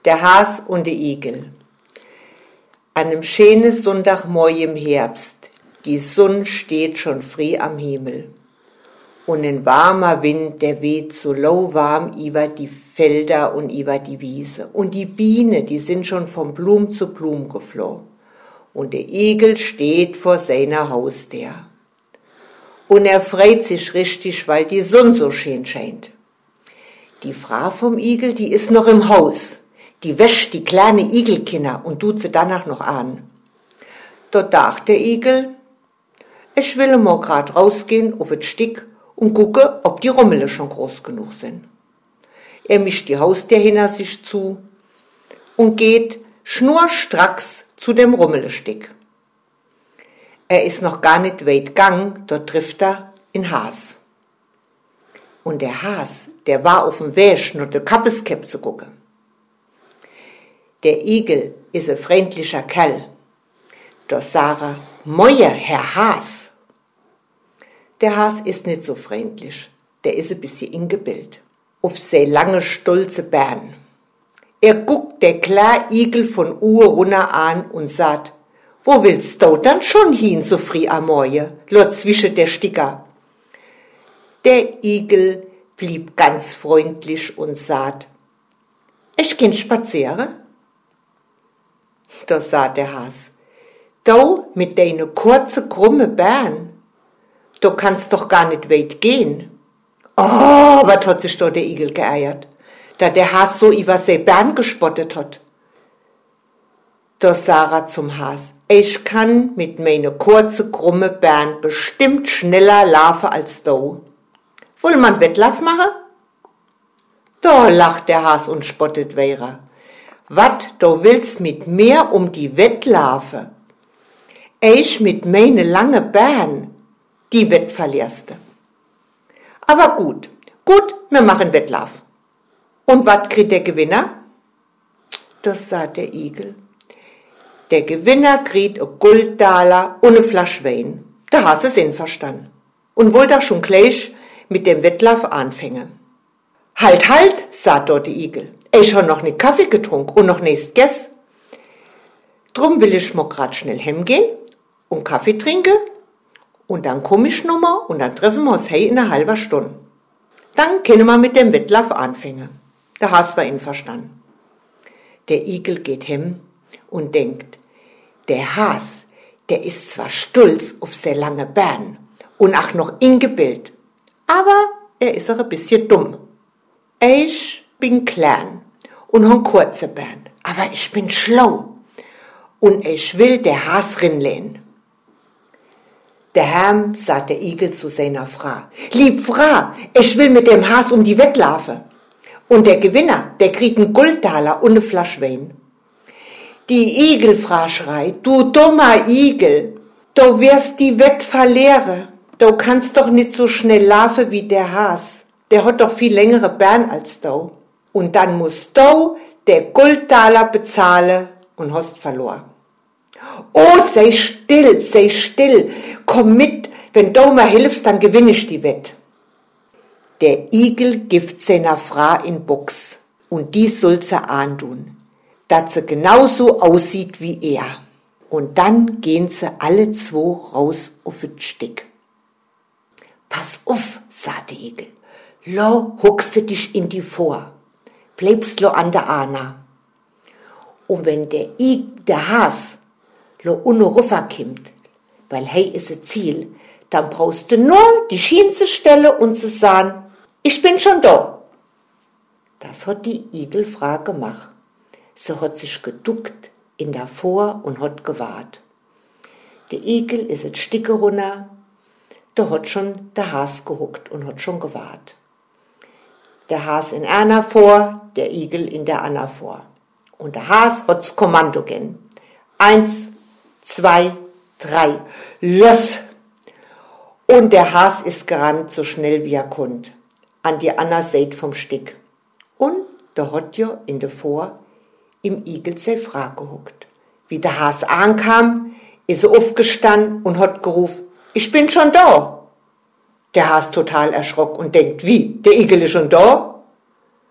Der Has und der Igel. An einem schönen Sonntagmorgen im Herbst, die Sonne steht schon früh am Himmel. Und ein warmer Wind, der weht so lauwarm über die Felder und über die Wiese. Und die Bienen, die sind schon von Blum zu Blum geflogen. Und der Igel steht vor seiner Haustür. Und er freut sich richtig, weil die Sonne so schön scheint. Die Frau vom Igel, die ist noch im Haus. Die wäscht die kleine Igelkinder und tut sie danach noch an. Dort dachte der Igel, ich will mal grad rausgehen auf das Stück und gucke, ob die Rommele schon groß genug sind. Er mischt die Haustür hinter sich zu und geht schnurstracks zu dem Rommelestück. Er ist noch gar nicht weit gegangen, dort trifft er einen Has. Und der Has, der war auf dem Weg, nur die Kappeskäpp zu gucken. Der Igel ist ein freundlicher Kerl. Da sagt er, Moje, Herr Has. Der Has ist nicht so freundlich, der ist ein bisschen ingebildet. Auf sein lange, stolze Bein. Er guckt der kleine Igel von Uhr runter an und sagt, wo willst du dann schon hin, so früh am Morgen, lo zwischen der Sticker? Der Igel blieb ganz freundlich und sagt, ich geh spazieren. Da sagt der Has, du mit deine kurze, krumme Bein, du kannst doch gar nicht weit gehen. Oh, was hat sich da der Igel geeiert, da der Has so über sein Bein gespottet hat. Da sagt er zum Has, ich kann mit meine kurze, krumme Bein bestimmt schneller laufen als du. Wollen wir einen Wettlauf machen? Da lacht der Has und spottet weiter. Wat, du willst mit mir um die Wett laufen? Ich mit meine lange Bein, die Wett verlierst du. Aber gut, wir machen Wettlauf. Und wat kriegt der Gewinner? Das sagt der Igel. Der Gewinner kriegt ein Golddaler und eine Flasche Wein. Der Has ist einverstanden. Und wollte auch schon gleich mit dem Wettlauf anfangen. Halt, sagt dort der Igel. Ich habe noch nicht Kaffee getrunken und noch nichts gegessen. Drum will ich mal grad schnell heimgehen und Kaffee trinken und dann komm ich nochmal und dann treffen wir uns in einer halben Stunde. Dann können wir mit dem Wettlauf anfangen. Der Has war einverstanden. Der Igel geht heim und denkt, der Has, der ist zwar stolz auf sein lange Bein und auch noch ingebildet, aber er ist auch ein bisschen dumm. Ich bin klein und hab kurze Beine, aber ich bin schlau und ich will der Has rinlehnen. Der Herr, sagt der Igel zu seiner Frau, lieb Frau, ich will mit dem Has um die Wett laufen. Und der Gewinner, der kriegt einen Goldtaler und eine Flasche Wein. Die Igelfrau schreit, du dummer Igel, du wirst die Wett verlieren. Du kannst doch nicht so schnell laufen wie der Has. Der hat doch viel längere Beine als du. Und dann musst du der Goldtaler bezahlen und hast verloren. Oh, sei still, komm mit, wenn du mir hilfst, dann gewinne ich die Wett. Der Igel gibt seiner Frau in Box und die soll sie antun, dass sie genauso aussieht wie er. Und dann gehen sie alle zwei raus auf das Stück. Pass auf, sagt der Igel, lo huckst du dich in die vor, bleibst lo an der Ana. Und wenn der Has lo unno rüberkommt, weil hey ist ein Ziel, dann brauchst du nur die Schiene zu stellen und zu sagen, ich bin schon da. Das hat die Igelfrau gemacht. Sie hat sich geduckt in der Vor und hat gewartet. Der Igel ist ein Stück runter, da hat schon der Has gehuckt und hat schon gewartet. Der Has in einer vor, der Igel in der Anna vor. Und der Has hat's Kommando gen. 1, 2, 3, los! Und der Has ist gerannt, so schnell wie er konnte, an die Anna Seite vom Stück. Und da hat ja in der Vor im Igel sei Frau gehuckt. Wie der Has ankam, ist er aufgestanden und hat gerufen, ich bin schon da. Der Has total erschrocken und denkt, wie, der Igel ist schon da?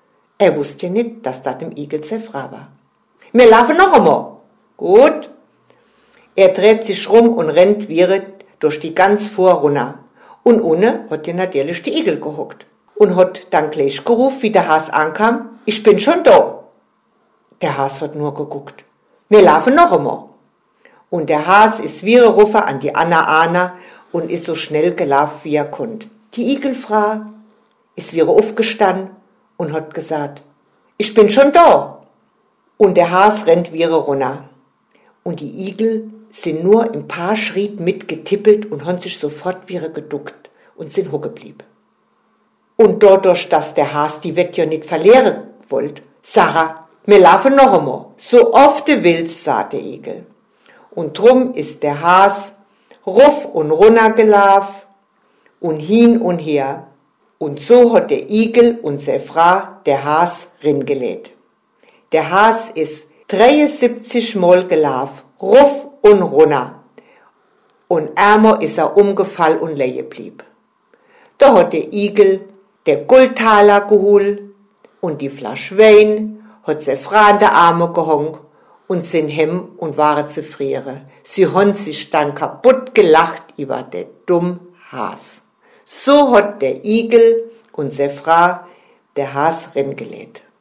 Er wusste nicht, dass das dem Igel seine Frau war. Wir laufen noch einmal. Gut. Er dreht sich rum und rennt wieder durch die ganz Vorrunde. Und unten hat ja natürlich der Igel gehockt. Und hat dann gleich gerufen, wie der Has ankam, ich bin schon da. Der Has hat nur geguckt. Wir laufen noch einmal. Und der Has ist wieder rüber an die Anna und ist so schnell gelaufen, wie er konnte. Die Igelfrau ist wieder aufgestanden und hat gesagt, ich bin schon da. Und der Has rennt wieder runter. Und die Igel sind nur ein paar Schritt mitgetippelt und haben sich sofort wieder geduckt und sind hochgeblieben. Und dadurch, dass der Has die Wette ja nicht verlieren wollte, Sarah, wir laufen noch einmal, so oft du willst, sagt der Igel. Und drum ist der Has ruf und runter gelaufen und hin und her. Und so hat der Igel und seine Frau der Has ringelegt. Der Has ist 73 Mal gelaufen, ruf und runter. Und einmal ist er umgefallen und liegen blieb. Da hat der Igel der Goldtaler geholt und die Flasche Wein, hat seine Frau an der Arme gehangen und sind hem und waren zu frieren. Sie haben sich dann kaputt gelacht über den dummen Has. So hat der Igel und seine Frau der Has ringelegt.